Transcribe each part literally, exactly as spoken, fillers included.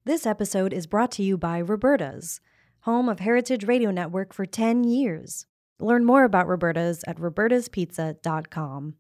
This episode is brought to you by Roberta's, home of Heritage Radio Network for ten years. Learn more about Roberta's at robertas pizza dot com.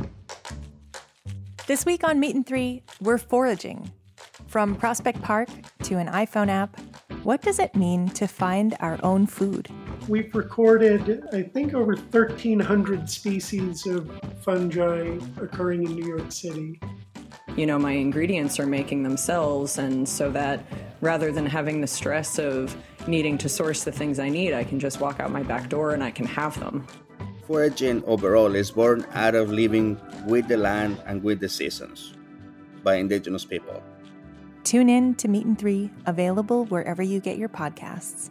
This week on Meat and Three, we're foraging. From Prospect Park to an iPhone app, what does it mean to find our own food? We've recorded, I think, over thirteen hundred species of fungi occurring in New York City. You know, my ingredients are making themselves, and so that rather than having the stress of needing to source the things I need, I can just walk out my back door and I can have them. Foraging overall is born out of living with the land and with the seasons by indigenous people. Tune in to Meat and Three, available wherever you get your podcasts.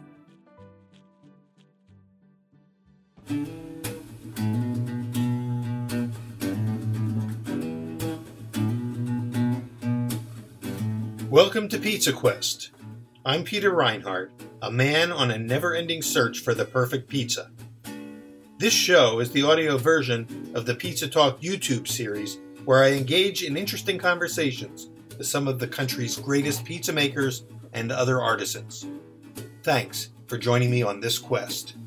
Welcome to Pizza Quest. I'm Peter Reinhardt, a man on a never-ending search for the perfect pizza. This show is the audio version of the Pizza Talk YouTube series, where I engage in interesting conversations with some of the country's greatest pizza makers and other artisans. Thanks for joining me on this quest.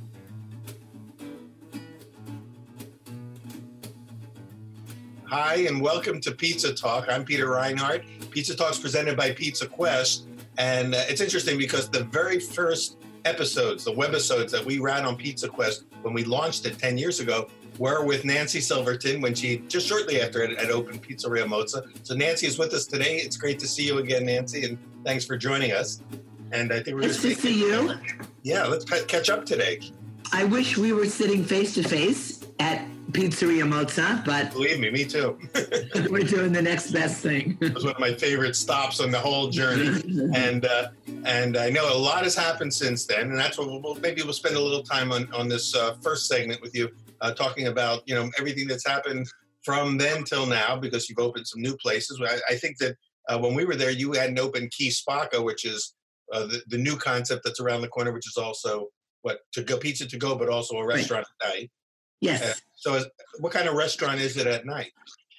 Hi, and welcome to Pizza Talk. I'm Peter Reinhardt. Pizza Talk is presented by Pizza Quest, and uh, it's interesting because the very first episodes, the webisodes that we ran on Pizza Quest when we launched it ten years ago, were with Nancy Silverton when she, just shortly after it, had opened Pizzeria Mozza. So Nancy is with us today. It's great to see you again, Nancy, and thanks for joining us. And I think we're Nice to see you. Yeah, let's catch up today. I wish we were sitting face to face at Pizzeria Mozza, but believe me, me too. We're doing the next best thing. It was one of my favorite stops on the whole journey, and uh, and I know a lot has happened since then, and that's what we'll, maybe we'll spend a little time on on this uh, first segment with you, uh, talking about you know everything that's happened from then till now, because you've opened some new places. I, I think that uh, when we were there, you hadn't opened Key Spacca, which is uh, the, the new concept that's around the corner, which is also what to go pizza to go, but also a restaurant right. at night. Yes. Uh, so is, what kind of restaurant is it at night?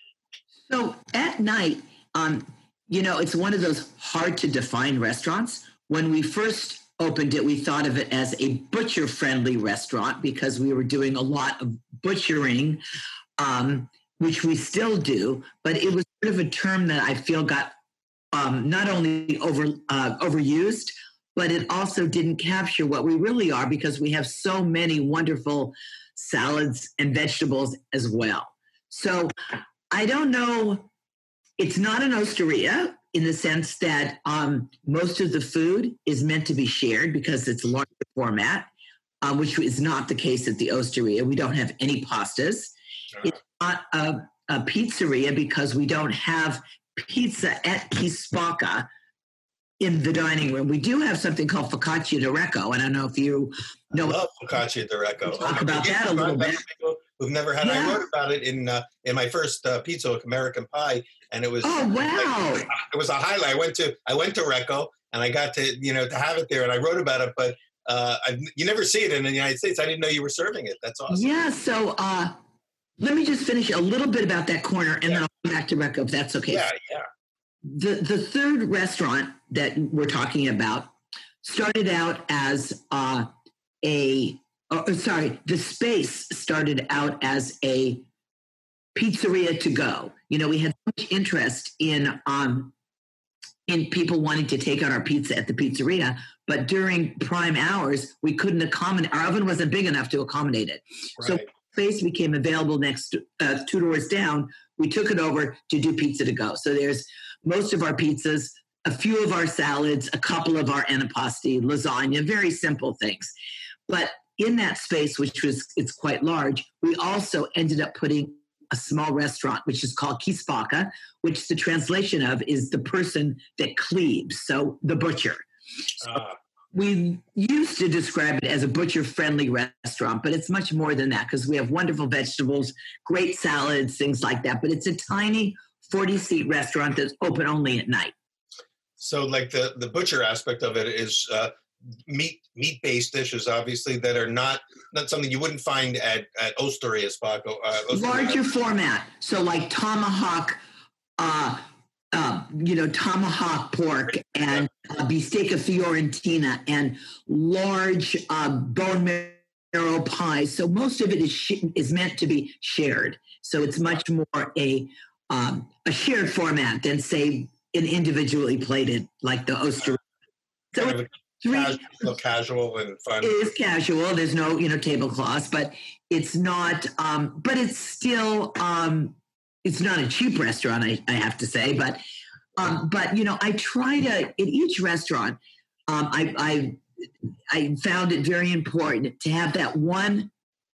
So at night, um, you know, it's one of those hard to define restaurants. When we first opened it, we thought of it as a butcher-friendly restaurant because we were doing a lot of butchering, um, which we still do, but it was sort of a term that I feel got um, not only over uh, overused, but it also didn't capture what we really are because we have so many wonderful salads and vegetables as well. So I don't know, it's not an osteria in the sense that um, most of the food is meant to be shared because it's a larger format, uh, which is not the case at the osteria. We don't have any pastas. Uh-huh. It's not a, a pizzeria because we don't have pizza at Key Spacca in the dining room. We do have something called Focaccia d'Orecco. I don't know if you know. I love Focaccia d'Orecco. Talk about that a little bit. Who've never had yeah. I wrote about it in uh, in my first uh, pizza, American Pie, and it was oh wow, like, it was a highlight. I went to I went to Recco, and I got to you know to have it there, and I wrote about it. But uh, I, you never see it in the United States. I didn't know you were serving it. That's awesome. Yeah. So uh, let me just finish a little bit about that corner, and yeah. then I'll come back to Recco if that's okay. Yeah, yeah. The the third restaurant that we're talking about started out as uh, a oh, sorry, the space started out as a pizzeria to go. You know, we had so much interest in um, in people wanting to take out our pizza at the pizzeria, but during prime hours, we couldn't accommodate. Our oven wasn't big enough to accommodate it. Right. So space became available next uh, two doors down. We took it over to do pizza to go. So there's most of our pizzas, a few of our salads, a couple of our antipasti, lasagna, very simple things. But in that space, which was it's quite large, we also ended up putting a small restaurant, which is called Key Spacca, which the translation of is the person that cleaves, so the butcher. So uh. we used to describe it as a butcher-friendly restaurant, but it's much more than that because we have wonderful vegetables, great salads, things like that. But it's a tiny forty-seat restaurant that's open only at night. So like the, the butcher aspect of it is uh, meat, meat-based dishes, obviously, that are not, not something you wouldn't find at, at Osteria Spacca. Uh, Larger format. So like tomahawk, uh, uh, you know, tomahawk pork and uh, bistecca fiorentina and large uh, bone marrow pies. So most of it is sh- is meant to be shared. So it's much more a um, a shared format than, say, an individually plated like the Oster. So kind of three, casual, casual and fun. It is casual. There's no, you know, tablecloths, but it's not. Um, but it's still. Um, it's not a cheap restaurant, I, I have to say. But, um, but you know, I try to in each restaurant. Um, I, I I found it very important to have that one.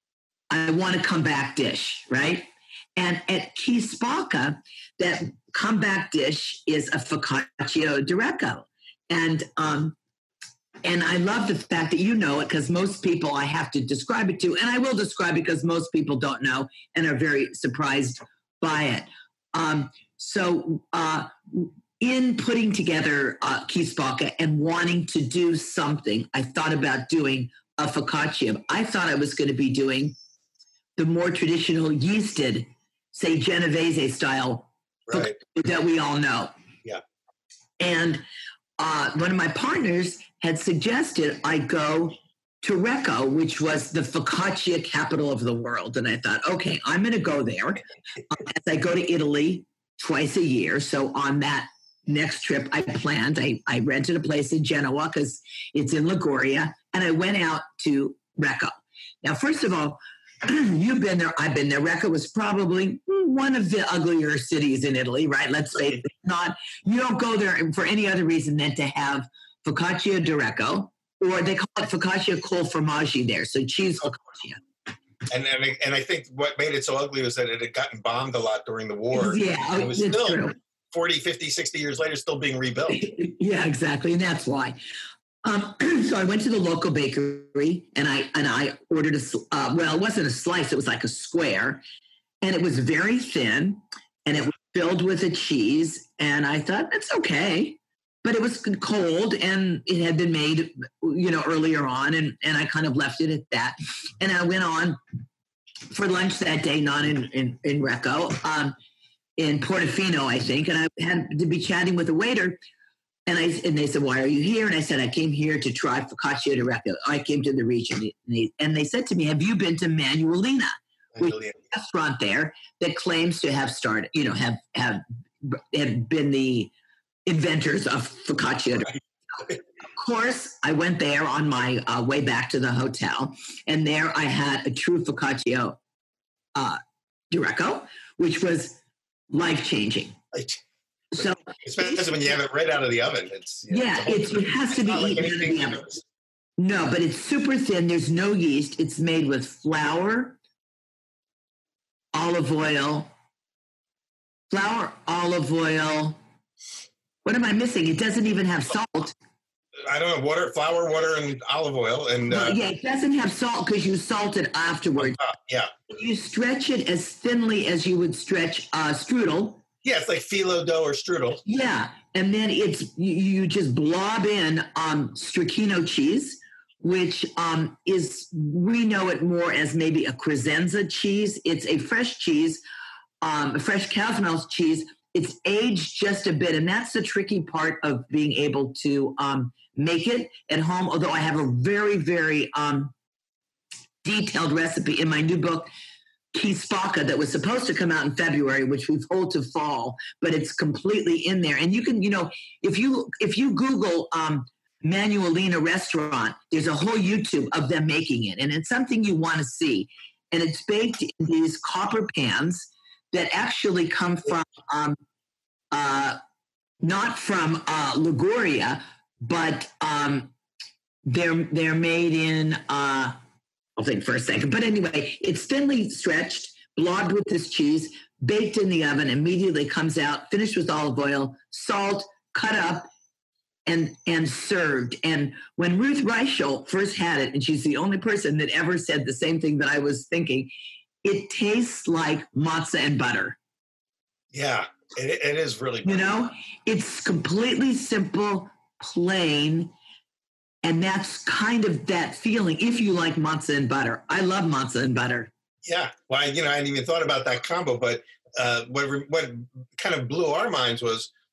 I want to come back dish, right? And at Chi Spocca, that comeback dish is a focaccia di Recco. And um, and I love the fact that you know it, because most people I have to describe it to, and I will describe it because most people don't know and are very surprised by it. Um, so uh, in putting together uh, Chi Spocca and wanting to do something, I thought about doing a focaccia. I thought I was going to be doing the more traditional yeasted, say Genovese style Right. that we all know. Yeah. And uh, one of my partners had suggested I go to Recco, which was the focaccia capital of the world. And I thought, okay, I'm going to go there uh, as I go to Italy twice a year. So on that next trip I planned, I, I rented a place in Genoa because it's in Liguria, and I went out to Recco. Now, first of all, you've been there, I've been there. Recco was probably one of the uglier cities in Italy, right? Let's face it. Not, you don't go there for any other reason than to have focaccia di Recco, or they call it focaccia col formaggi there, so cheese focaccia. And, and and I think what made it so ugly was that it had gotten bombed a lot during the war. Yeah, and it was it's still true. forty, fifty, sixty years later, still being rebuilt. Yeah, exactly, and that's why. Um, so I went to the local bakery and I and I ordered a uh, well, it wasn't a slice; it was like a square, and it was very thin, and it was filled with a cheese. And I thought that's okay, but it was cold and it had been made, you know, earlier on, and and I kind of left it at that. And I went on for lunch that day, not in in, in Recco, um, in Portofino, I think, and I had to be chatting with a waiter. And I and they said, "Why are you here?" And I said, "I came here to try focaccia di Recco. I came to the region." And they, and they said to me, "Have you been to Manuelina, which is a restaurant there that claims to have started, you know, have have have been the inventors of focaccia di Recco?" Of course, I went there on my uh, way back to the hotel, and there I had a true focaccia uh, di Recco, which was life changing. So, especially when you have it right out of the oven. It's you know, yeah, it's it's, it has to be like eaten out of the anything oven. else. No, but it's super thin. There's no yeast. It's made with flour, olive oil, flour, olive oil. What am I missing? It doesn't even have salt. I don't know, water, flour, water, and olive oil. And uh, Well, yeah, it doesn't have salt because you salt it afterwards. uh, yeah. You stretch it as thinly as you would stretch uh, strudel. Yeah, it's like phyllo dough or strudel. Yeah, and then it's you, you just blob in um, stracchino cheese, which um, is, we know it more as maybe a Crescenza cheese. It's a fresh cheese, um, a fresh cow's milk cheese. It's aged just a bit, and that's the tricky part of being able to um, make it at home, although I have a very, very um, detailed recipe in my new book, Chi Spocca, that was supposed to come out in February, which we've hold to fall, but it's completely in there. And you can, you know, if you if you Google um, Manuelina restaurant, there's a whole YouTube of them making it, and it's something you want to see. And it's baked in these copper pans that actually come from um, uh, not from uh, Liguria, but um, they're they're made in. Uh, I'll think for a second. But anyway, it's thinly stretched, blobbed with this cheese, baked in the oven, immediately comes out, finished with olive oil, salt, cut up, and and served. And when Ruth Reichel first had it, and she's the only person that ever said the same thing that I was thinking, it tastes like matzah and butter. Yeah, it, it is really good. You know, it's completely simple, plain, and that's kind of that feeling if you like matzah and butter. I love matzah and butter. Yeah, well, I, you know, I hadn't even thought about that combo, but uh, what what kind of blew our minds was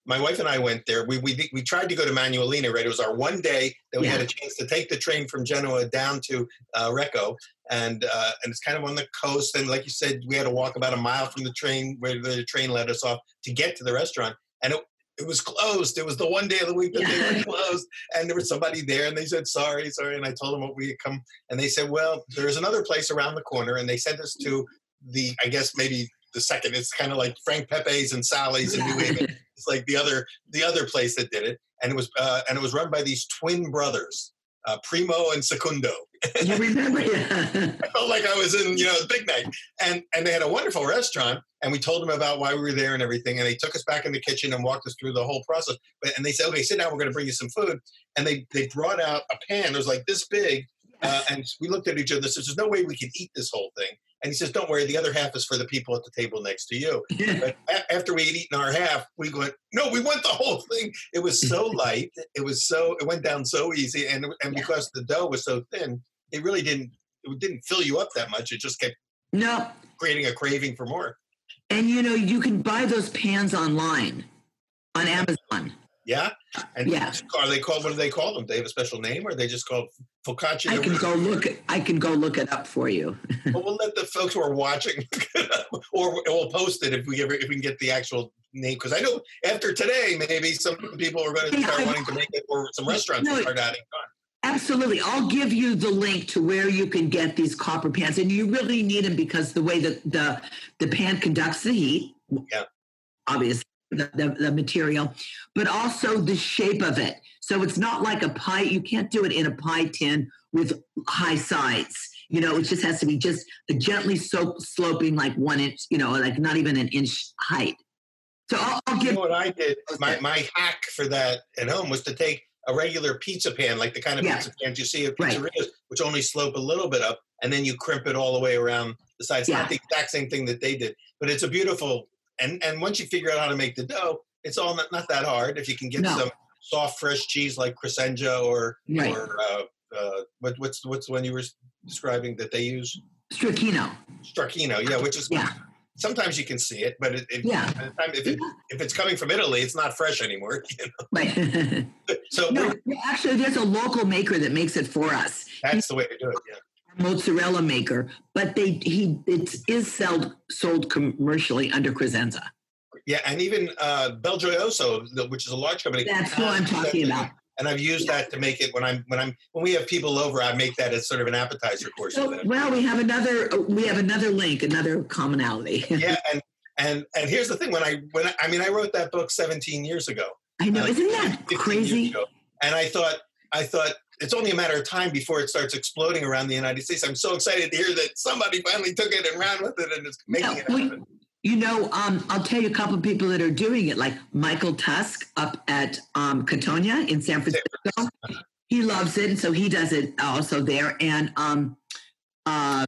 my wife and I went there. We we we tried to go to Manuelina, right? It was our one day that we Yeah. had a chance to take the train from Genoa down to uh, Recco, and uh, and it's kind of on the coast. And like you said, we had to walk about a mile from the train where the train let us off to get to the restaurant, and it. It was closed. It was the one day of the week that they were closed. And there was somebody there and they said, sorry, sorry. And I told them what we had come. And they said, well, there's another place around the corner. And they sent us to the, I guess maybe the second, it's kind of like Frank Pepe's and Sally's in New Haven. It's like the other, the other place that did it. And it was, uh, and it was run by these twin brothers, uh, Primo and Secundo. You remember? Yeah. I felt like I was in, you know, the big night. And and they had a wonderful restaurant. And we told them about why we were there and everything. And they took us back in the kitchen and walked us through the whole process. But, and they said, okay, sit down. We're going to bring you some food. And they, they brought out a pan. It was like this big. Uh, and we looked at each other and said, there's no way we can eat this whole thing. And he says, don't worry. The other half is for the people at the table next to you. But a- after we had eaten our half, we went, no, we want the whole thing. It was so light. It was so, it went down so easy. And, and because the dough was so thin, it really didn't, it didn't fill you up that much. It just kept No. creating a craving for more. And, you know, you can buy those pans online on Amazon. Yeah? And Yeah. are they called, what do they call them? Do they have a special name or are they just called focaccia? I can go look it. I can go look it up for you. Well, we'll let the folks who are watching or we'll post it if we ever, if we can get the actual name. Because I know after today, maybe some people are going to start wanting to make it or some restaurants No, will start adding on. Absolutely. I'll give you the link to where you can get these copper pans. And you really need them because the way that the, the pan conducts the heat, Yeah. obviously, the, the, the material, but also the shape of it. So it's not like a pie. You can't do it in a pie tin with high sides. You know, it just has to be just a gently soap, sloping like one inch, you know, like not even an inch height. So I'll, I'll You give know what I did? My, my hack for that at home was to take a regular pizza pan, like the kind of Yeah. pizza pans you see at Right. pizzerias, which only slope a little bit up, and then you crimp it all the way around the sides. It's Yeah. not the exact same thing that they did, but it's a beautiful, and, and once you figure out how to make the dough, it's all not, not that hard. If you can get No. some soft, fresh cheese like Crescenza or, Right. or uh, uh, what, what's, what's the one you were describing that they use? Stracchino. Stracchino, yeah, which is, Yeah. sometimes you can see it, but it, it, Yeah. by the time, if, it, if it's coming from Italy, it's not fresh anymore. You know? Right. So No, we're- actually, there's a local maker that makes it for us. that's the way to do it, yeah. Mozzarella maker, but they he it is sold sold commercially under Crescenza. Yeah, and even uh, Belgioioso, the- which is a large company. That's who I'm has talking that- about. And I've used that to make it when I'm when I'm when we have people over, I make that as sort of an appetizer course. for So, them. well, we have another we have another link, another commonality. Yeah, and and and here's the thing: when I when I, I mean, I wrote that book seventeen years ago. I know, uh, isn't that fifteen years crazy? ago. And I thought I thought it's only a matter of time before it starts exploding around the United States. I'm so excited to hear that somebody finally took it and ran with it and is making Yeah, it we- happen. You know, um, I'll tell you a couple of people that are doing it, like Michael Tusk up at um, Catonia in San Francisco. He loves it, and so he does it also there. And um, uh,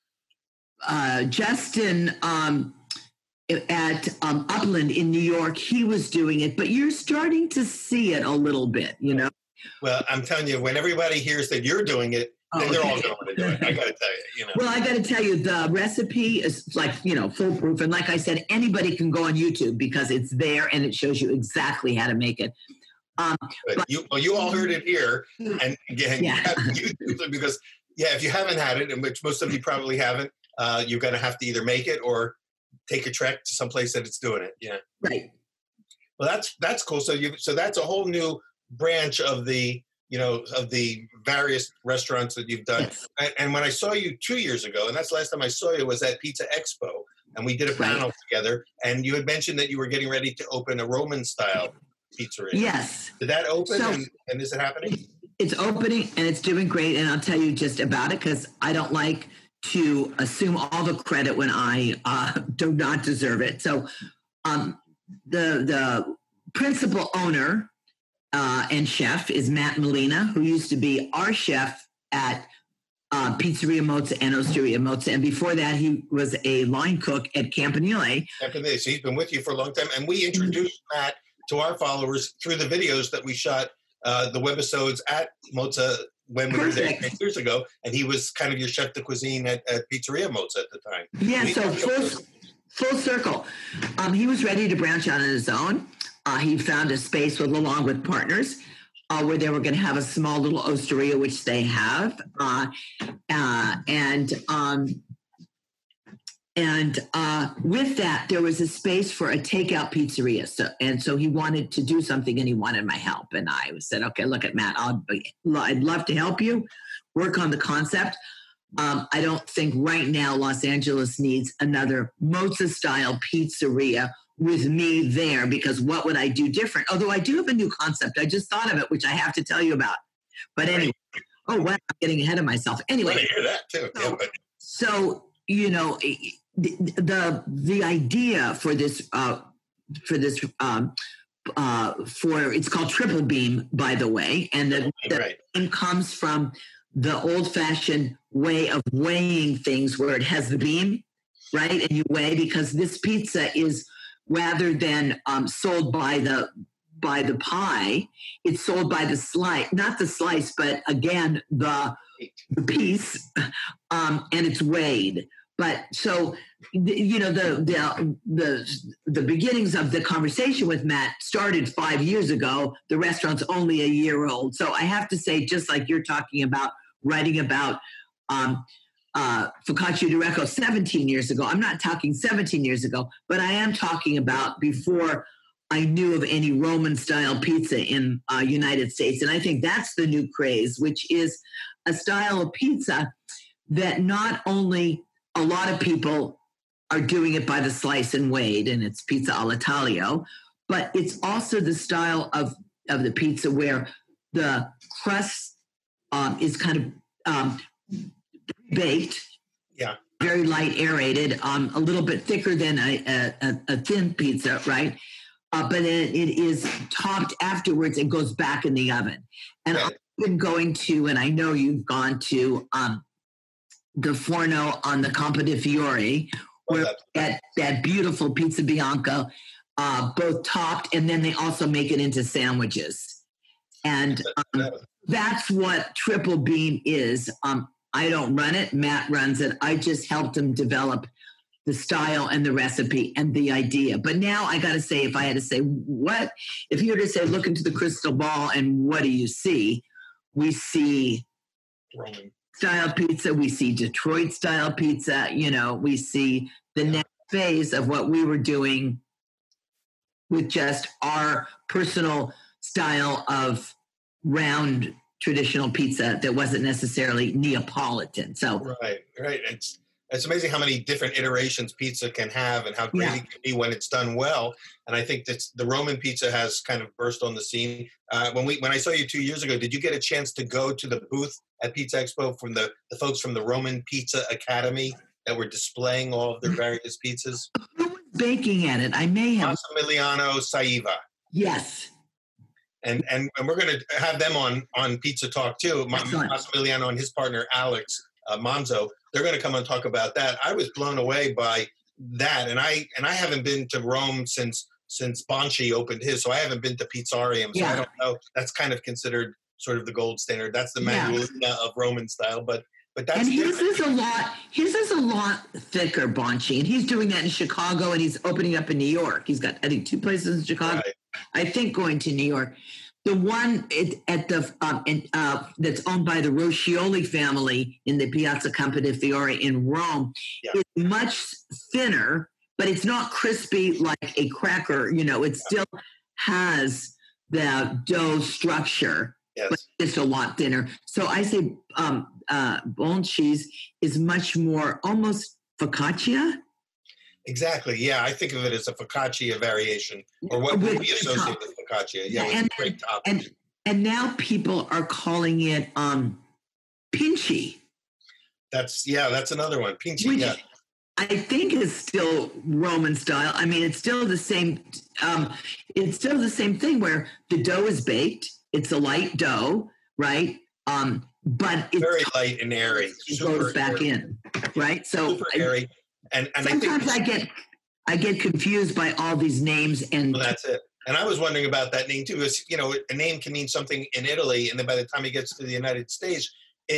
uh, Justin um, at um, Upland in New York, he was doing it, but you're starting to see it a little bit, you know? Well, I'm telling you, when everybody hears that you're doing it, then Oh, they're all okay. going to do it. I got to tell you, you know. Well, I got to tell you, the recipe is like, you know, foolproof. And like I said, anybody can go on YouTube because it's there and it shows you exactly how to make it. Um, But but- you, well, you all heard it here, and again, Yeah. you have YouTube because yeah, if you haven't had it, and which most of you probably haven't, uh, you're going to have to either make it or take a trek to someplace that it's doing it. Yeah. right. Well, that's that's cool. So you so that's a whole new branch of the you know of the various restaurants that you've done. Yes. And, and when I saw you two years ago, and that's the last time I saw you was at Pizza Expo, and we did a Right. panel together. And you had mentioned that you were getting ready to open a Roman style pizzeria. Yes. Did that open? So- and, and is it happening? It's opening and it's doing great. And I'll tell you just about it because I don't like to assume all the credit when I uh, do not deserve it. So um, the the principal owner uh, and chef is Matt Molina, who used to be our chef at uh, Pizzeria Mozza and Osteria Mozza. And before that, he was a line cook at Campanile. After this, he's been with you for a long time, and we introduced Matt to our followers through the videos that we shot, uh, the webisodes at Mozza when we were there Perfect. six years ago, and he was kind of your chef de cuisine at, at Pizzeria Mozza at the time. Yeah, We- so full, full circle. Um, he was ready to branch out on his own. uh, he found a space with along with partners uh, where they were going to have a small little osteria, which they have, uh, uh, and um, and uh, with that there was a space for a takeout pizzeria. So and so he wanted to do something, and he wanted my help. And I said, "Okay, look at Matt. I'll, I'd love to help you work on the concept." Um, I don't think right now Los Angeles needs another Mozza-style pizzeria with me there, because what would I do different? Although I do have a new concept. I just thought of it, which I have to tell you about. But anyway, oh, wow, I'm getting ahead of myself. Anyway. I hear that too. So, yeah, but. so, you know, the, the, the idea for this, uh, for this, um, uh, for, it's called Triple Beam, by the way. And the, the right. name comes from the old-fashioned way of weighing things where it has the beam, right? And you weigh, because this pizza is, rather than um, sold by the by the pie, it's sold by the slice, not the slice, but again, the, the piece, um, and it's weighed. But so, you know, the, the the the beginnings of the conversation with Matt started five years ago. The restaurant's only a year old. So I have to say, just like you're talking about, writing about um, uh, Focaccia di Recco seventeen years ago. I'm not talking seventeen years ago, but I am talking about before I knew of any Roman-style pizza in uh, United States. And I think that's the new craze, which is a style of pizza that not only a lot of people are doing it by the slice and weighed, and it's pizza all'Italia, but it's also the style of, of the pizza where the crust um, is kind of um, baked, yeah, very light aerated, um, a little bit thicker than a, a, a thin pizza, right? Uh, but it, it is topped afterwards and goes back in the oven. And right. I've been going to, and I know you've gone to um, the Forno on the Campo de Fiore, where that, that beautiful pizza bianca, uh, both topped, and then they also make it into sandwiches. And um, that's what Triple Beam is. Um, I don't run it. Matt runs it. I just helped him develop the style and the recipe and the idea. But now I got to say, if I had to say what, if you were to say, look into the crystal ball and what do you see? We see Roman style pizza. We see Detroit style pizza. You know, we see the next phase of what we were doing with just our personal style of round traditional pizza that wasn't necessarily Neapolitan. So right, right. It's it's amazing how many different iterations pizza can have and how great Yeah. it can be when it's done well. And I think that the Roman pizza has kind of burst on the scene. Uh, when we when I saw you two years ago, did you get a chance to go to the booth at Pizza Expo from the, the folks from the Roman Pizza Academy that were displaying all of their various pizzas? who was baking at it? I may have. Massimiliano Saiva. Yes. And, and and we're going to have them on on Pizza Talk too. Ma- Excellent. Massimiliano and his partner Alex uh, Manzo. They're going to come and talk about that. I was blown away by that, and I and I haven't been to Rome since since Bonci opened his, so I haven't been to Pizzarium. So Yeah. I don't know. That's kind of considered sort of the gold standard. That's the Yeah. Manuelina of Roman style, but but that's And his different. is a lot. His is a lot thicker, Bonci, and he's doing that in Chicago, and he's opening up in New York. He's got, I think, two places in Chicago. Right. I think going to New York. The one it, at the um, in, uh, that's owned by the Roscioli family in the Piazza Campo de Fiore in Rome Yeah. is much thinner, but it's not crispy like a cracker. You know, it still has the dough structure, Yes. but it's a lot thinner. So I say um, uh, bone cheese is much more almost focaccia. Exactly. Yeah, I think of it as a focaccia variation, or what With we the associate top. with focaccia. Yeah, Yeah, with and- a great top. And and now people are calling it um, pinchy. That's yeah, that's another one. Pinchy. Which Yeah. I think is still Roman style. I mean, it's still the same. Um, it's still the same thing where the dough is baked. It's a light dough, right? Um, but it Very light and airy. Super goes back airy. in, right? So Super I- airy. And and I sometimes think I get I get confused by all these names and well, that's it. And I was wondering about that name too. Is you know, a name can mean something in Italy, and then by the time it gets to the United States, it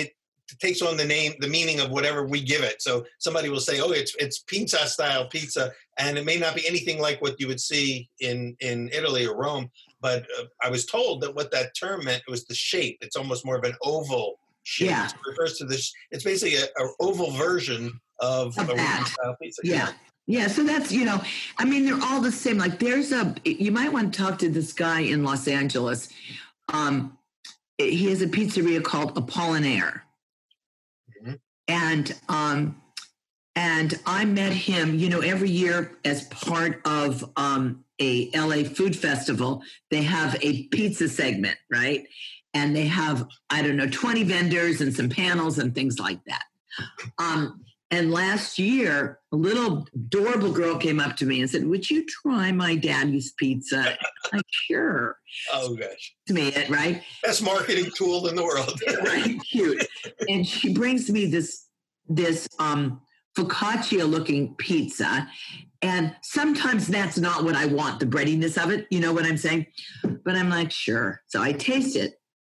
takes on the name, the meaning of whatever we give it. So somebody will say, oh, it's it's pizza style pizza, and it may not be anything like what you would see in, in Italy or Rome. But uh, I was told that what that term meant was the shape. It's almost more of an oval shape. Yeah. It refers to this. It's basically an oval version of, Of a that. style pizza. Yeah. Yeah. So that's, you know, I mean, they're all the same. Like there's a, you might want to talk to this guy in Los Angeles. Um, he has a pizzeria called Apollinaire. Mm-hmm. And, um, and I met him, you know, every year as part of um, a L A food festival, they have a pizza segment, right? And they have, I don't know, twenty vendors and some panels and things like that. Um, and last year, a little adorable girl came up to me and said, would you try my daddy's pizza? I'm like, sure. Oh, gosh. To me, it, right? Best marketing tool in the world. Right, cute. And she brings me this, this um, focaccia-looking pizza. And sometimes that's not what I want, the breadiness of it. You know what I'm saying? But I'm like, sure. So I taste it.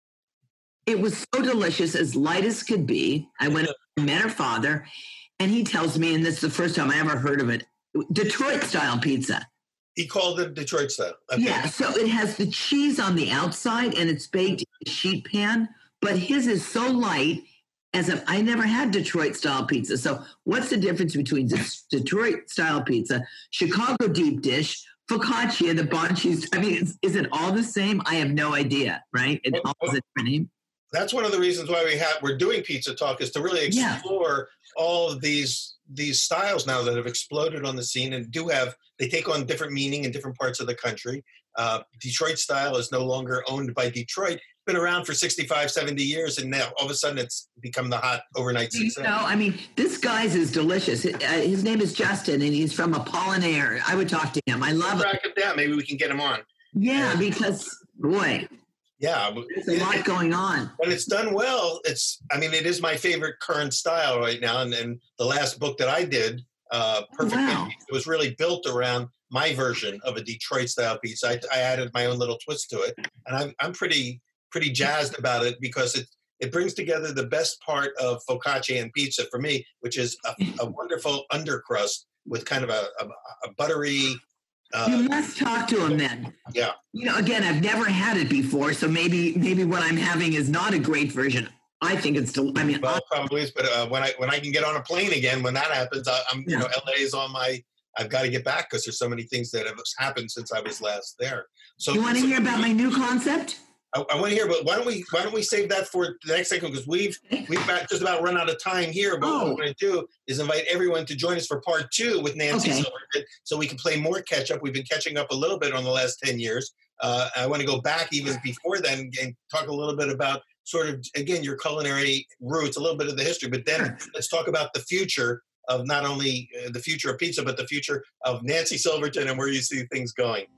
It was so delicious, as light as could be. I went and met her father, and he tells me, and this is the first time I ever heard of it, Detroit-style pizza. He called it Detroit style. Okay. Yeah, so it has the cheese on the outside, and it's baked in a sheet pan, but his is so light, as if I never had Detroit-style pizza. So what's the difference between Detroit-style pizza, Chicago deep dish, focaccia, the bon cheese? I mean, is, is it all the same? I have no idea, right? It all has a different name. That's one of the reasons why we have we're doing Pizza Talk, is to really explore yeah. all of these these styles now that have exploded on the scene and do have they take on different meaning in different parts of the country. Uh, Detroit style is no longer owned by Detroit. Been around for sixty-five, seventy years, and now all of a sudden it's become the hot overnight success. You know, I mean, this guy's is delicious. His name is Justin, and he's from Apollinaire. I would talk to him. I love Track him down. Maybe we can get him on. Yeah, because boy. Yeah, there's a lot going on. When it's done well, it's, I mean, it is my favorite current style right now. And, and the last book that I did, uh, Perfect wow. Pizza, it was really built around my version of a Detroit style pizza. I, I added my own little twist to it. And I'm, I'm pretty, pretty jazzed about it because it, it brings together the best part of focaccia and pizza for me, which is a, a wonderful undercrust with kind of a, a, a buttery, Uh, you must talk to him then. Yeah. You know, again, I've never had it before, so maybe maybe what I'm having is not a great version. I think it's still. I mean, well, probably is. But uh, when I when I can get on a plane again, when that happens, I, I'm yeah. you know, L A is on my. I've got to get back because there's so many things that have happened since I was last there. So you want to so, hear about my new concept? I, I want to hear, but why don't we why don't we save that for the next segment, because we've we've got just about run out of time here. But oh. what we're going to do is invite everyone to join us for part two with Nancy okay. Silverton, so we can play more catch up. We've been catching up a little bit on the last ten years. Uh, I want to go back even before then and talk a little bit about sort of again your culinary roots, a little bit of the history, but then sure. let's talk about the future of not only uh, the future of pizza, but the future of Nancy Silverton and where you see things going.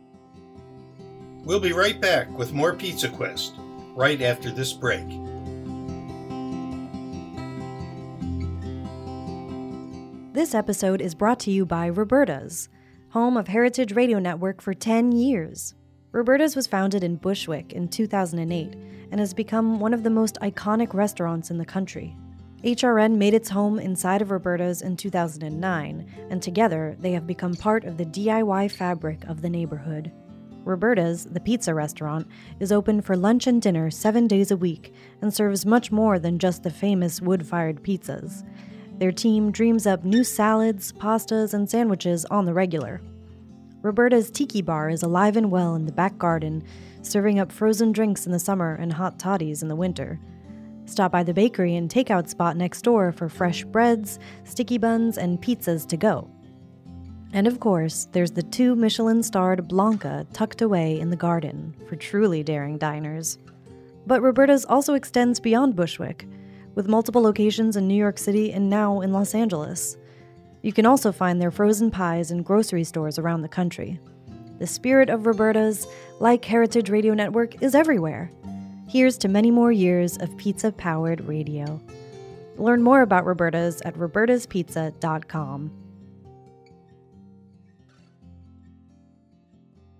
We'll be right back with more Pizza Quest right after this break. This episode is brought to you by Roberta's, home of Heritage Radio Network for ten years. Roberta's was founded in Bushwick in two thousand eight and has become one of the most iconic restaurants in the country. H R N made its home inside of Roberta's in two thousand nine, and together they have become part of the D I Y fabric of the neighborhood. Roberta's, the pizza restaurant, is open for lunch and dinner seven days a week and serves much more than just the famous wood-fired pizzas. Their team dreams up new salads, pastas, and sandwiches on the regular. Roberta's Tiki Bar is alive and well in the back garden, serving up frozen drinks in the summer and hot toddies in the winter. Stop by the bakery and takeout spot next door for fresh breads, sticky buns, and pizzas to go. And of course, there's the two Michelin-starred Blanca tucked away in the garden for truly daring diners. But Roberta's also extends beyond Bushwick, with multiple locations in New York City and now in Los Angeles. You can also find their frozen pies in grocery stores around the country. The spirit of Roberta's, like Heritage Radio Network, is everywhere. Here's to many more years of pizza-powered radio. Learn more about Roberta's at robertas pizza dot com.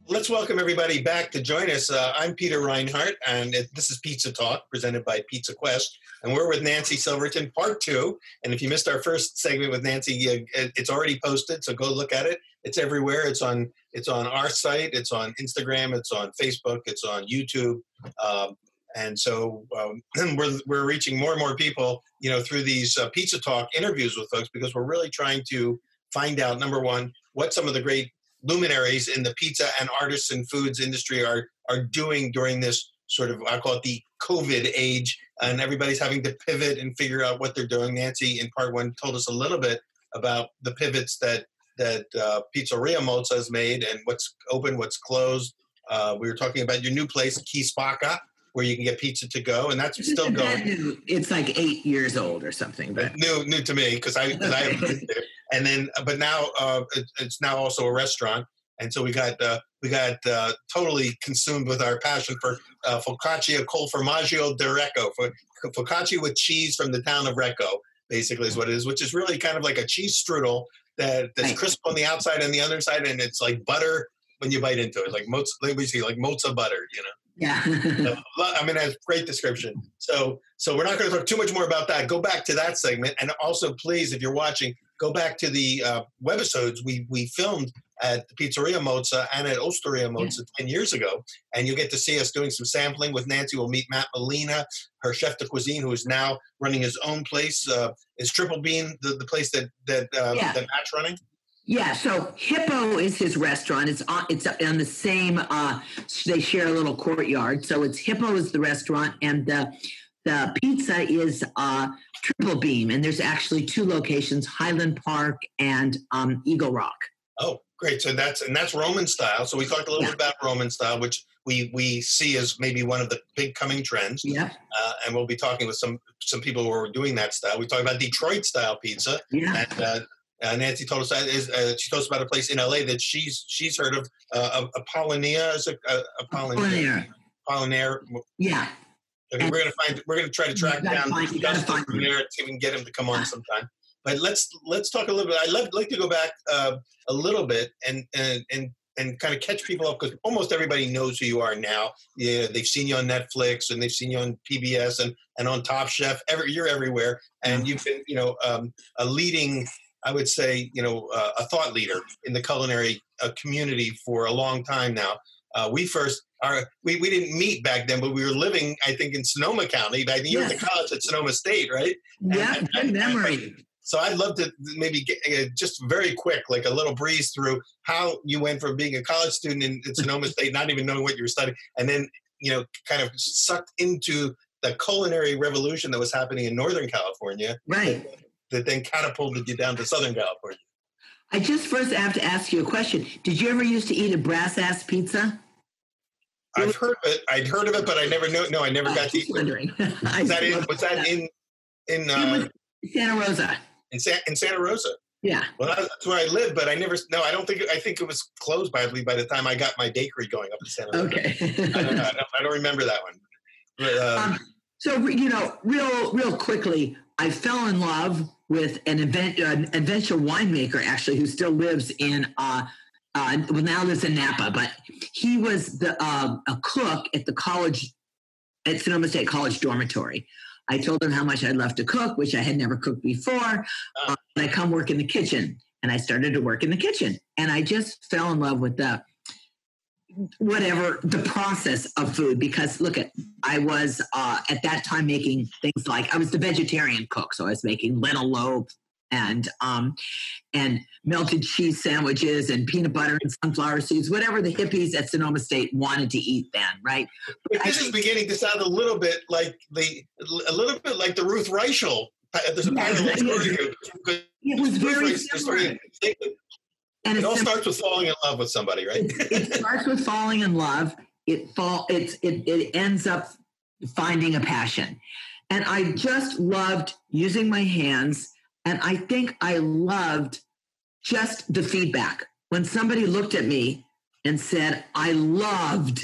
let's welcome everybody back to join us. Uh, I'm Peter Reinhardt, and it, this is Pizza Talk, presented by Pizza Quest. And we're with Nancy Silverton, part two. And if you missed our first segment with Nancy, uh, it's already posted, so go look at it. It's everywhere. It's on it's on our site. It's on Instagram. It's on Facebook. It's on YouTube. Um, and so um, we're we're reaching more and more people, you know, through these uh, Pizza Talk interviews with folks, because we're really trying to find out, number one, what some of the great luminaries in the pizza and artisan foods industry are are doing during this sort of, I call it the COVID age, and everybody's having to pivot and figure out what they're doing. Nancy, in part one, told us a little bit about the pivots that that uh, Pizzeria Mozza has made and what's open, what's closed. Uh, we were talking about your new place, Chi Spacca, where you can get pizza to go, and that's still going. New, it's like eight years old or something, but new, new to me because I, cause I haven't been there. And then, but now uh, it, it's now also a restaurant, and so we got uh, we got uh, totally consumed with our passion for uh, focaccia col formaggio di Recco, for focaccia with cheese from the town of Recco, basically is what it is, which is really kind of like a cheese strudel that, that's crisp on the outside and the underside, and it's like butter when you bite into it, like mozza, let me see, like mozza butter, you know. Yeah. So, I mean, that's a great description. So, so we're not going to talk too much more about that. Go back to that segment, and also, please, if you're watching, go back to the uh, webisodes we we filmed at the Pizzeria Mozza and at Osteria Mozza ten years ago, and you'll get to see us doing some sampling with Nancy. We'll meet Matt Molina, her chef de cuisine, who is now running his own place. Uh, is Triple Bean the, the place that that uh, yeah. that Matt's running? Yeah, so Hippo is his restaurant. It's on, it's on the same, uh, they share a little courtyard. So it's Hippo is the restaurant, and the the pizza is uh, Triple Beam. And there's actually two locations, Highland Park and um, Eagle Rock. Oh, great. So that's, and that's Roman style. So we talked a little yeah. bit about Roman style, which we, we see as maybe one of the big coming trends. Yeah. Uh, and we'll be talking with some, some people who are doing that style. We talk about Detroit style pizza. Yeah. And, uh, Uh, Nancy told us that is uh, she told us about a place in L A that she's she's heard of. Uh, Apollonia is a uh, Apollonia. Apollinaire. Yeah. Okay, we're gonna find. We're gonna try to track down find, Dustin from there and see if we can get him to come on sometime. But let's let's talk a little bit. I'd love, like to go back uh, a little bit and and and and kind of catch people up, because almost everybody knows who you are now. Yeah, they've seen you on Netflix and they've seen you on P B S and and on Top Chef. Every you're everywhere, and you've been you know um, a leading. I would say, you know, uh, a thought leader in the culinary uh, community for a long time now. Uh, we first, our, we, we didn't meet back then, but we were living, I think, in Sonoma County. Back then, you yes. were at college at Sonoma State, right? Yeah, and, good and, memory. And, so I'd love to maybe get uh, just very quick, like a little breeze through how you went from being a college student in, in Sonoma State, not even knowing what you were studying, and then, you know, kind of sucked into the culinary revolution that was happening in Northern California. Right. That then catapulted you down to Southern California. I just first have to ask you a question. Did you ever used to eat a brass-ass pizza? I've heard of it. I'd heard of it, but I never knew. No, I never I got to eat wondering. it. Was that in? Was that in? In uh, Santa Rosa. In, Sa- in Santa Rosa. Yeah. Well, that's where I lived, but I never. No, I don't think. I think it was closed by by the time I got my bakery going up in Santa Rosa. Okay. I, don't know, I, don't, I don't remember that one. But, um, um, so you know, real real quickly, I fell in love with an event, an adventure winemaker, actually, who still lives in, uh, uh, well, now lives in Napa, but he was the uh, a cook at the college, at Sonoma State College dormitory. I told him how much I'd love to cook, which I had never cooked before. Uh, and I come work in the kitchen, and I started to work in the kitchen, and I just fell in love with the whatever the process of food, because look at I was uh at that time making things like I was the vegetarian cook, so I was making lentil loaf and um and melted cheese sandwiches and peanut butter and sunflower seeds, whatever the hippies at Sonoma State wanted to eat then, right? But this I, is beginning to sound a little bit like the a little bit like the Ruth Reichel. There's a yeah, parallel story here. It was very similar. And it all starts with falling in love with somebody, right? it, it starts with falling in love. It fall. It's it. It ends up finding a passion, and I just loved using my hands. And I think I loved just the feedback when somebody looked at me and said, "I loved."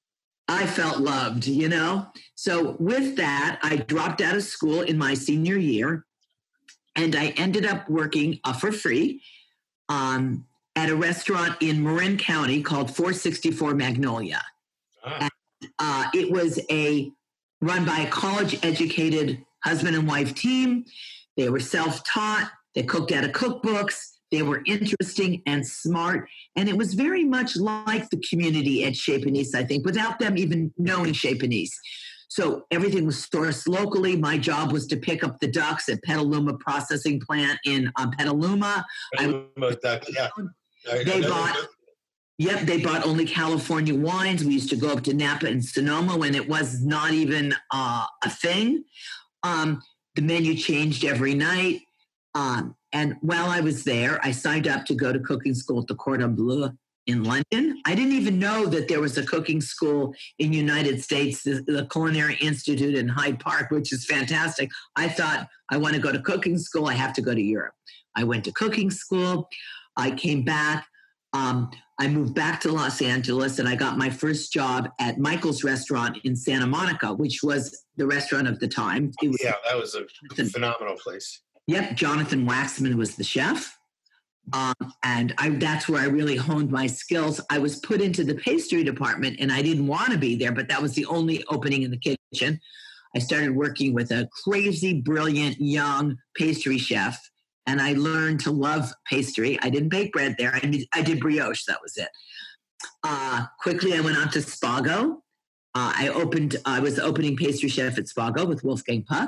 I felt loved, you know. So with that, I dropped out of school in my senior year, and I ended up working uh, for free. Um, at a restaurant in Marin County called four sixty-four Magnolia. Ah. And, uh, it was a run by a college-educated husband and wife team. They were self-taught. They cooked out of cookbooks. They were interesting and smart. And it was very much like the community at Chez Panisse, I think, without them even knowing Chez Panisse. So everything was sourced locally. My job was to pick up the ducks at Petaluma Processing Plant in um, Petaluma. Petaluma duck, yeah. They bought, yep, they bought only California wines. We used to go up to Napa and Sonoma when it was not even uh, a thing. Um, the menu changed every night. Um, and while I was there, I signed up to go to cooking school at the Cordon Bleu in London. I didn't even know that there was a cooking school in the United States, the, the Culinary Institute in Hyde Park, which is fantastic. I thought, I want to go to cooking school. I have to go to Europe. I went to cooking school. I came back. Um, I moved back to Los Angeles, and I got my first job at Michael's Restaurant in Santa Monica, which was the restaurant of the time. It was yeah, that was a phenomenal place. Yep, Jonathan Waxman was the chef. Um, and I, that's where I really honed my skills. I was put into the pastry department, and I didn't want to be there, but that was the only opening in the kitchen. I started working with a crazy, brilliant, young pastry chef, and I learned to love pastry. I didn't bake bread there. I did, I did brioche. That was it. Uh, quickly, I went on to Spago. Uh, I opened. I was the opening pastry chef at Spago with Wolfgang Puck.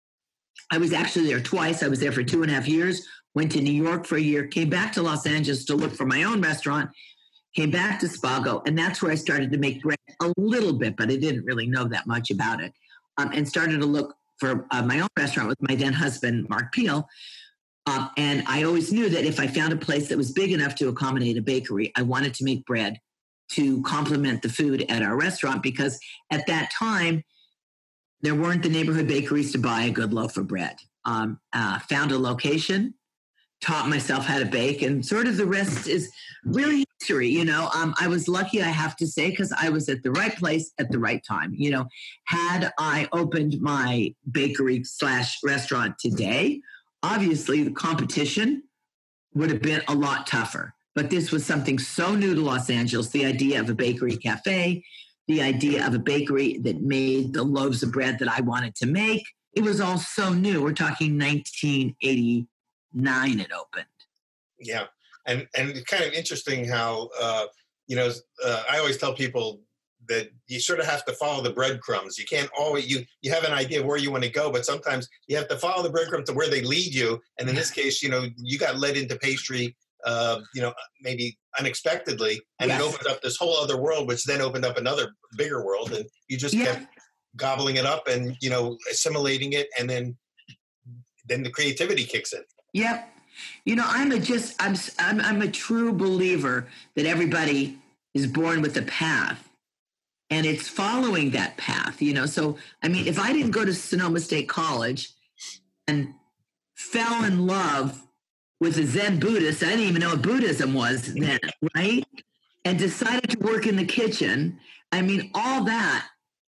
I was actually there twice. I was there for two and a half years, went to New York for a year, came back to Los Angeles to look for my own restaurant, came back to Spago, and that's where I started to make bread a little bit, but I didn't really know that much about it, um, and started to look for uh, my own restaurant with my then husband, Mark Peel. Um, and I always knew that if I found a place that was big enough to accommodate a bakery, I wanted to make bread to complement the food at our restaurant, because at that time, there weren't the neighborhood bakeries to buy a good loaf of bread. Um, uh, found a location, taught myself how to bake, and sort of the rest is really history. You know, um, I was lucky, I have to say, because I was at the right place at the right time. You know, had I opened my bakery slash restaurant today, obviously the competition would have been a lot tougher. But this was something so new to Los Angeles, the idea of a bakery cafe, the idea of a bakery that made the loaves of bread that I wanted to make. It was all so new. We're talking nineteen eighty-nine it opened. Yeah. And and it's kind of interesting how, uh, you know, uh, I always tell people that you sort of have to follow the breadcrumbs. You can't always, you, you have an idea of where you want to go, but sometimes you have to follow the breadcrumbs to where they lead you. And in this case, you know, you got led into pastry, uh, you know, maybe unexpectedly, and yes. It opened up this whole other world, which then opened up another bigger world, and you just yeah. kept gobbling it up and, you know, assimilating it, and then then the creativity kicks in. Yep. You know, I'm a just I'm I'm I'm a true believer that everybody is born with a path, and it's following that path, you know. So, I mean, if I didn't go to Sonoma State College and fell in love with a Zen Buddhist, I didn't even know what Buddhism was then, right? And decided to work in the kitchen. I mean, all that.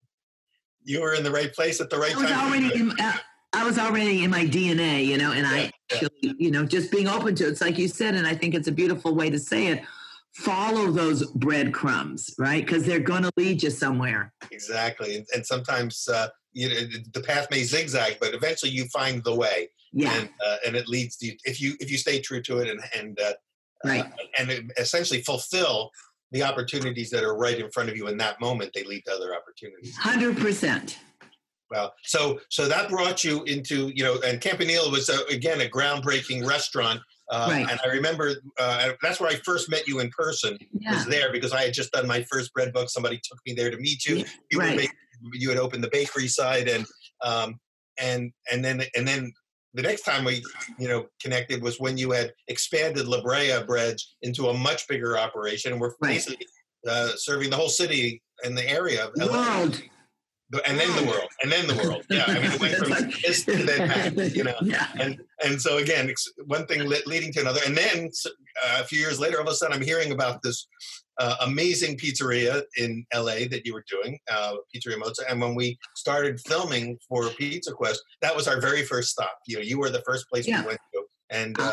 You were in the right place at the right I was time. Already in, I was already in my D N A, you know, and yeah, I actually, yeah. you know, just being open to it. It's like you said, and I think it's a beautiful way to say it. Follow those breadcrumbs, right? Because they're going to lead you somewhere. Exactly. And, and sometimes uh, you know, the path may zigzag, but eventually you find the way. Yeah. And, uh, and it leads to, if you if you stay true to it and and uh, right. uh, and essentially fulfill the opportunities that are right in front of you in that moment, they lead to other opportunities. one hundred percent. Well, so so that brought you into, you know, and Campanile was, a, again, a groundbreaking restaurant. Uh, right. And I remember uh, that's where I first met you in person, yeah. was there, because I had just done my first bread book. Somebody took me there to meet you. You, right. were make, you had opened the bakery side, and um, and and then and then the next time we, you know, connected was when you had expanded La Brea Breads into a much bigger operation, and we're right. basically uh, serving the whole city and the area of L A. World. And then the world, and then the world. Yeah, I mean, it went from this to then that, you know. Yeah. And and so again, one thing leading to another, and then uh, a few years later, all of a sudden, I'm hearing about this uh, amazing pizzeria in L A that you were doing, uh, Pizzeria Mozza. And when we started filming for Pizza Quest, that was our very first stop. You know, you were the first place yeah. we went to, and uh, uh,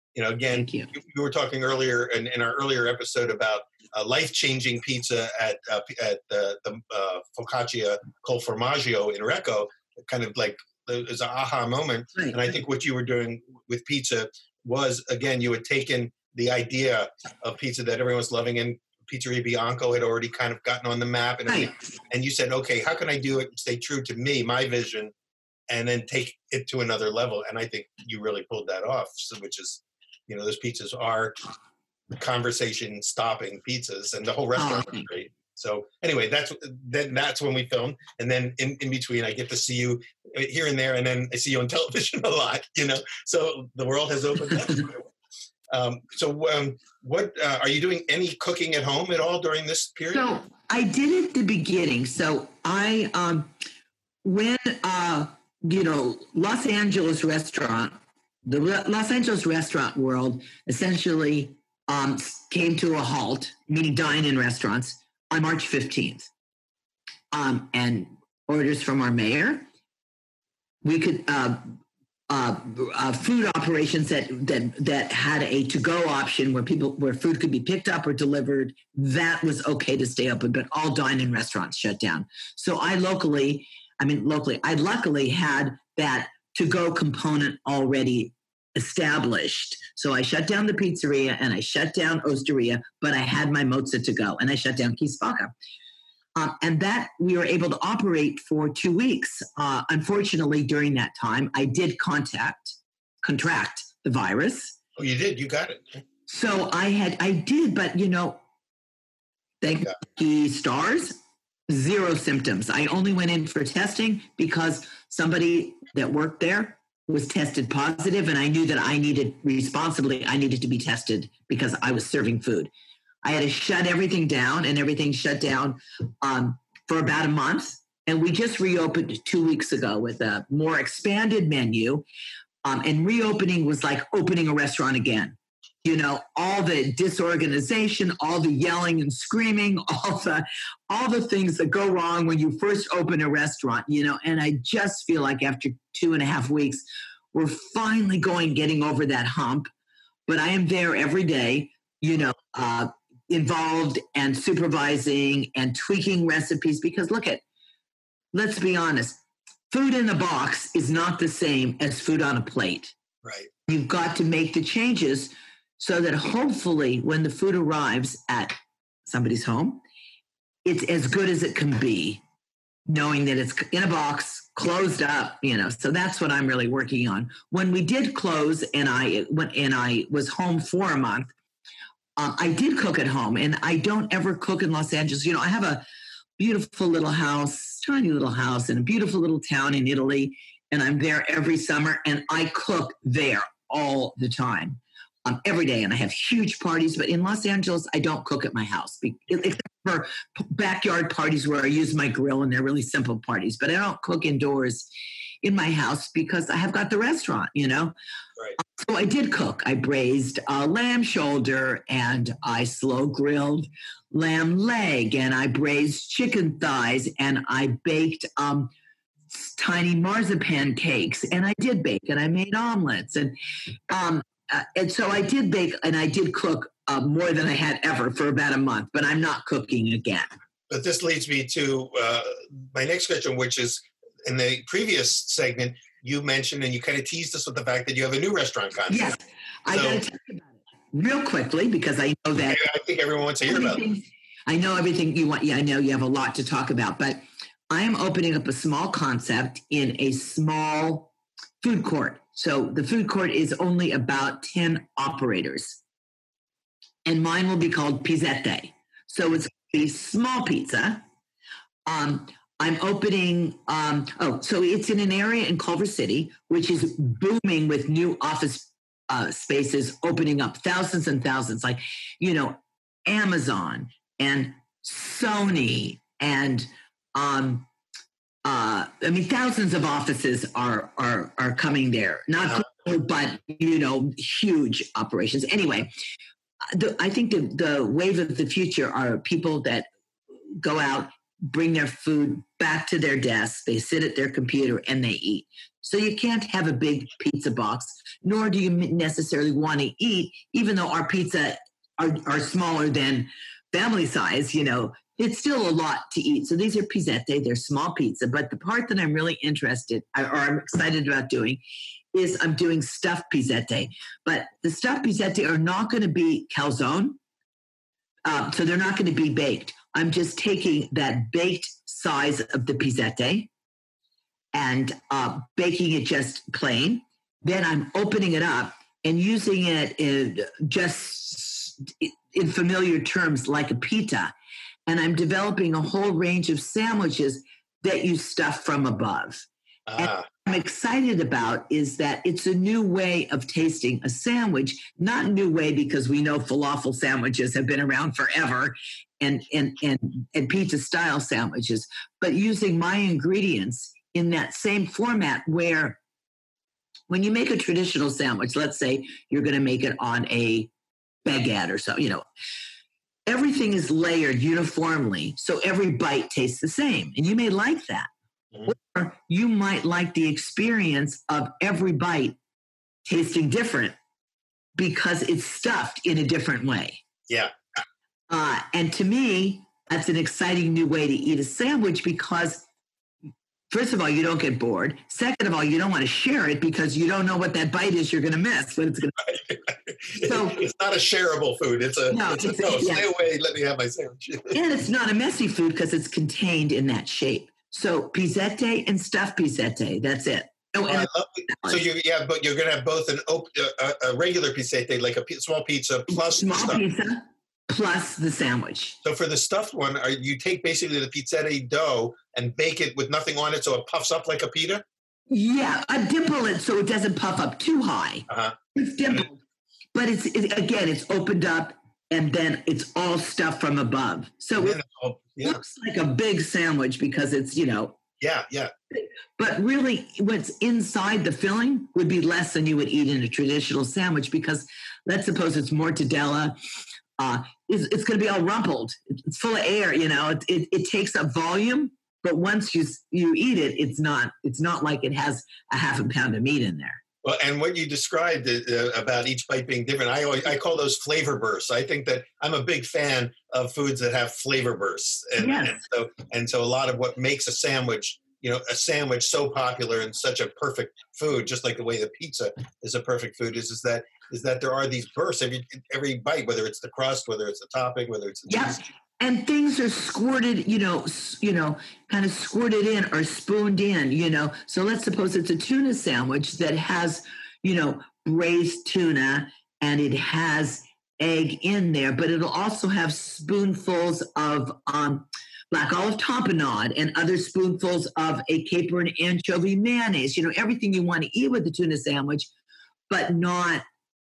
You know, again, Thank you. you, you were talking earlier in, in our earlier episode about uh, life-changing pizza at uh, at uh, the uh, Focaccia col Formaggio in Recco, kind of like there's an aha moment. Right. And I think what you were doing with pizza was, again, you had taken the idea of pizza that everyone was loving, and Pizzeria Bianco had already kind of gotten on the map, and Right. and you said, okay, how can I do it and stay true to me, my vision, and then take it to another level? And I think you really pulled that off, so, which is, you know, those pizzas are conversation stopping pizzas, and the whole restaurant Oh, okay. is great. So anyway, that's then that's when we filmed, and then in, in between, I get to see you here and there, and then I see you on television a lot. You know, so the world has opened up. um, so, um, what uh, are you doing? Any cooking at home at all during this period? So I did at the beginning. So I, um, when, uh, you know, Los Angeles restaurant, the Re- Los Angeles restaurant world essentially um, came to a halt, meaning dine-in restaurants, on March fifteenth. Um, and orders from our mayor. We could, uh, uh, uh, food operations that, that, that had a to-go option where people, where food could be picked up or delivered, that was okay to stay open, but all dine-in restaurants shut down. So I locally, I mean, locally, I luckily had that to-go component already established. So I shut down the pizzeria and I shut down Osteria, but I had my mozza to go, and I shut down Chi Spacca. Um, and that we were able to operate for two weeks. Uh, unfortunately, during that time, I did contact, contract the virus. Oh, you did. You got it. So I had, I did, but you know, thank Yeah. the stars, zero symptoms. I only went in for testing because somebody that worked there was tested positive, and I knew that I needed responsibly, I needed to be tested because I was serving food. I had to shut everything down, and everything shut down um, for about a month. And we just reopened two weeks ago with a more expanded menu. Um, and reopening was like opening a restaurant again. You know, all the disorganization, all the yelling and screaming, all the all the things that go wrong when you first open a restaurant, you know, and I just feel like after two and a half weeks, we're finally going, getting over that hump. But I am there every day, you know, uh, involved and supervising and tweaking recipes, because look at, let's be honest, food in a box is not the same as food on a plate. Right. You've got to make the changes so that hopefully when the food arrives at somebody's home, it's as good as it can be, knowing that it's in a box, closed up, you know. So that's what I'm really working on. When we did close and I went and I was home for a month, um, I did cook at home, and I don't ever cook in Los Angeles. You know, I have a beautiful little house, tiny little house in a beautiful little town in Italy, and I'm there every summer, and I cook there all the time. Um, every day, and I have huge parties. But in Los Angeles, I don't cook at my house, except for backyard parties where I use my grill, and they're really simple parties. But I don't cook indoors in my house because I have got the restaurant, you know. Right. So I did cook. I braised a lamb shoulder, and I slow grilled lamb leg, and I braised chicken thighs, and I baked um, tiny marzipan cakes, and I did bake, and I made omelets, and um, Uh, and so I did bake and I did cook uh, more than I had ever for about a month, but I'm not cooking again. But this leads me to uh, my next question, which is in the previous segment, you mentioned and you kind of teased us with the fact that you have a new restaurant concept. Yes, I So- got to talk about it real quickly because I know that I think everyone wants to hear about it. everything- I know everything you want. Yeah, I know you have a lot to talk about, but I am opening up a small concept in a small food court. So the food court is only about ten operators. And mine will be called Pizzette. So it's a small pizza. Um, I'm opening, um, oh, so it's in an area in Culver City, which is booming with new office uh, spaces opening up, thousands and thousands, like, you know, Amazon and Sony and um, Uh, I mean, thousands of offices are are are coming there. Not, global, but you know, huge operations. Anyway, the, I think the the wave of the future are people that go out bring their food back to their desk. They sit at their computer and they eat. So you can't have a big pizza box, nor do you necessarily want to eat, even though our pizza are, are smaller than family size, you know, it's still a lot to eat. So these are pizzette, they're small pizza. But the part that I'm really interested or I'm excited about doing is I'm doing stuffed pizzette. But the stuffed pizzette are not going to be calzone. Um, so they're not going to be baked. I'm just taking that baked size of the pizzette and uh, baking it just plain. Then I'm opening it up and using it in just in familiar terms like a pita. And I'm developing a whole range of sandwiches that you stuff from above. Ah. And what I'm excited about is that it's a new way of tasting a sandwich, not a new way because we know falafel sandwiches have been around forever and, and, and, and pizza style sandwiches, but using my ingredients in that same format where when you make a traditional sandwich, let's say you're going to make it on a baguette or so, you know, everything is layered uniformly, so every bite tastes the same. And you may like that. Mm-hmm. Or you might like the experience of every bite tasting different because it's stuffed in a different way. Yeah. Uh, and to me, that's an exciting new way to eat a sandwich because, first of all, you don't get bored. Second of all, you don't want to share it because you don't know what that bite is you're going to miss. What it's going to. So it's not a shareable food. It's a no. It's a, no yeah. Stay away. Let me have my sandwich. And it's not a messy food because it's contained in that shape. So pizzette and stuffed pizzette. That's it. Oh, and uh, so you yeah, but you're going to have both an op- a, a regular pizzette, like a p- small pizza plus small stuff. pizza plus the sandwich. So for the stuffed one, are, you take basically the pizzette dough and bake it with nothing on it, so it puffs up like a pita. Yeah, I dimple it so it doesn't puff up too high. Uh-huh. It's dimpled. But it's it, again, it's opened up and then it's all stuff from above. So it all, yeah. looks like a big sandwich because it's, you know. Yeah, yeah. But really what's inside the filling would be less than you would eat in a traditional sandwich because let's suppose it's mortadella. Uh, it's, it's going to be all rumpled. It's full of air, you know. It, it, it takes up volume, but once you you eat it, it's not it's not like it has a half a pound of meat in there. Well, and what you described uh, about each bite being different, I always, I call those flavor bursts. I think that I'm a big fan of foods that have flavor bursts, and, yes. and so and so a lot of what makes a sandwich, you know, a sandwich so popular and such a perfect food, just like the way the pizza is a perfect food, is is that is that there are these bursts every every bite, whether it's the crust, whether it's the topping, whether it's the yep. cheese. And things are squirted, you know, you know, kind of squirted in or spooned in, you know. So let's suppose it's a tuna sandwich that has, you know, braised tuna and it has egg in there, but it'll also have spoonfuls of um, black olive tapenade and other spoonfuls of a caper and anchovy mayonnaise, you know, everything you want to eat with the tuna sandwich, but not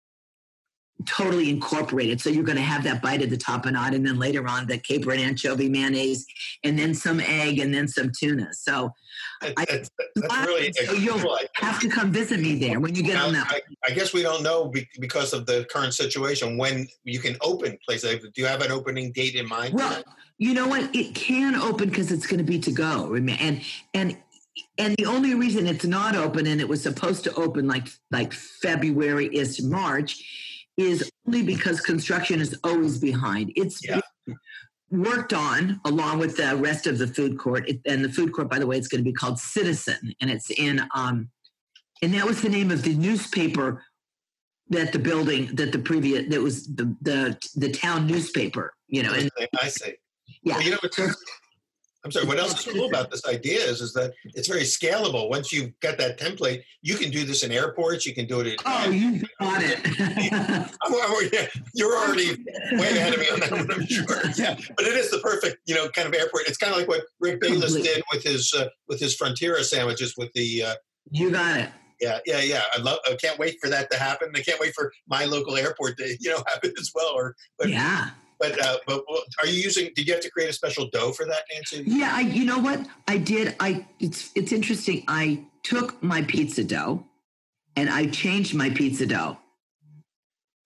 totally incorporated. So you're going to have that bite of the tapenade and then later on the caper and anchovy mayonnaise and then some egg and then some tuna. So that's, I, that's, that's really so you'll cool. have to come visit me there when you get now, on that. I, I guess we don't know because of the current situation when you can open places. Do you have an opening date in mind? Well, you know what? It can open because it's going to be to go. And, and, and the only reason it's not open and it was supposed to open like, like February-ish, March, is only because construction is always behind. It's yeah. worked on along with the rest of the food court. It, and the food court, by the way, it's going to be called Citizen. And it's in, um, and that was the name of the newspaper that the building, that the previous, that was the the, the town newspaper, you know. And, I see. Yeah. Well, you know, it's, I'm sorry, what else is cool about this idea is, is that it's very scalable. Once you've got that template, you can do this in airports. You can do it in... Oh, you got it. I'm, I'm, yeah, you're already way ahead of me on that one, I'm sure. Yeah, but it is the perfect, you know, kind of airport. It's kind of like what Rick Bayless did with his uh, with his Frontiera sandwiches with the... Uh, you got it. Yeah, yeah, yeah. I love. I can't wait for that to happen. I can't wait for my local airport to, you know, happen as well. Or, but, yeah. But uh, but are you using? Did you have to create a special dough for that, Nancy? Yeah, I, you know what I did. I it's it's interesting. I took my pizza dough, and I changed my pizza dough.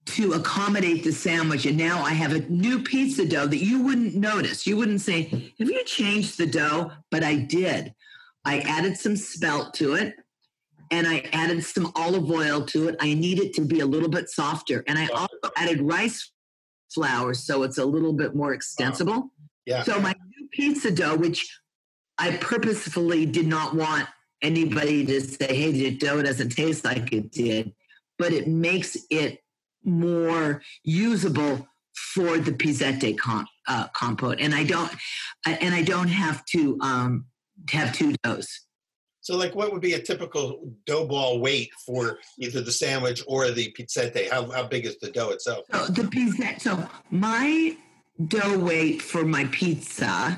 to accommodate the sandwich. And now I have a new pizza dough that you wouldn't notice. You wouldn't say, have you changed the dough? But I did. I added some spelt to it, and I added some olive oil to it. I need it to be a little bit softer. And I also added rice flour, so it's a little bit more extensible. Wow. Yeah. So my new pizza dough, which I purposefully did not want anybody to say, hey, the dough doesn't taste like it did, but it makes it more usable for the pizzette comp, uh, compote. And I don't, and I don't have to um, have two doughs. So, like, what would be a typical dough ball weight for either the sandwich or the pizzette? How how big is the dough itself? So the pizzette. So my dough weight for my pizza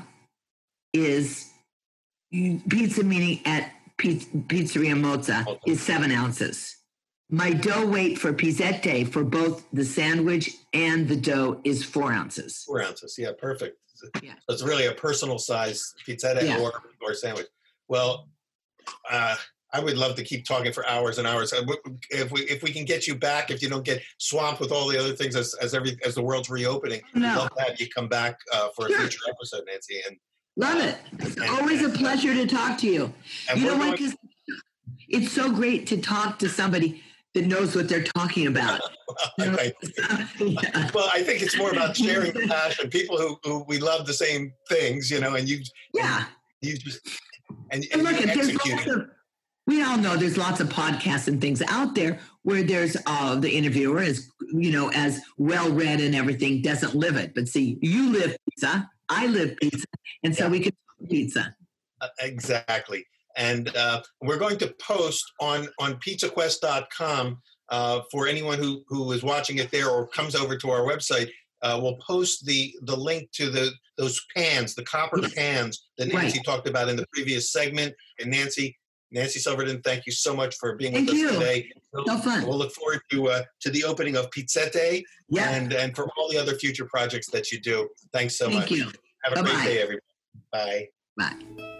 is pizza meaning at Pizzeria Mozza is seven ounces. My dough weight for pizzette for both the sandwich and the dough is four ounces. Four ounces, yeah, perfect. Yeah. So it's really a personal size pizzette yeah. or or sandwich. Well, uh, I would love to keep talking for hours and hours. If we if we can get you back, if you don't get swamped with all the other things as as every as the world's reopening, no. I'd love to have you come back uh, for sure. a future episode, Nancy. And love it. It's and, always and, a pleasure to talk to you. You know what? Going- it's so great to talk to somebody that knows what they're talking about. well, I, yeah. well, I think it's more about sharing the passion. People who, who we love the same things, you know, and you, yeah, and you just and, and, and look, you there's execute lots of, we all know there's lots of podcasts and things out there where there's uh, the interviewer is, you know, as well read and everything, doesn't live it. But see, you live pizza, I live pizza, and so yeah. we can talk pizza. Uh, exactly. And uh, we're going to post on, on pizza quest dot com uh, for anyone who, who is watching it there or comes over to our website. Uh, we'll post the, the link to the those pans, the copper pans that Nancy right. talked about in the previous segment. And Nancy, Nancy Silverton, thank you so much for being thank with us you. today. So fun. We'll look forward to uh, to the opening of Pizzette yeah. and and for all the other future projects that you do. Thanks so thank much. You. Have a Bye-bye. great day, everybody. Bye. Bye.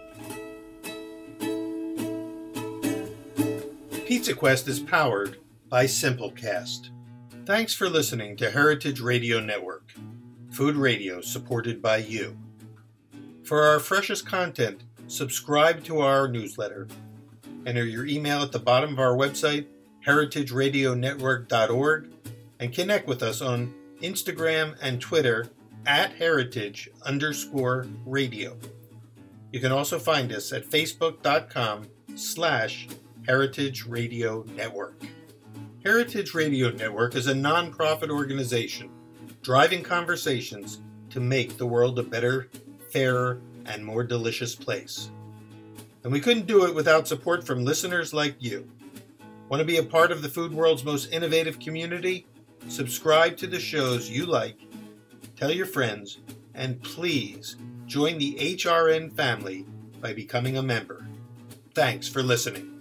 Pizza Quest is powered by Simplecast. Thanks for listening to Heritage Radio Network, food radio supported by you. For our freshest content, subscribe to our newsletter. Enter your email at the bottom of our website, heritage radio network dot org, and connect with us on Instagram and Twitter at heritage underscore radio. You can also find us at facebook.com slash Heritage Radio Network. Heritage Radio Network is a nonprofit organization driving conversations to make the world a better, fairer, and more delicious place. And we couldn't do it without support from listeners like you. Want to be a part of the food world's most innovative community? Subscribe to the shows you like, tell your friends, and please join the H R N family by becoming a member. Thanks for listening.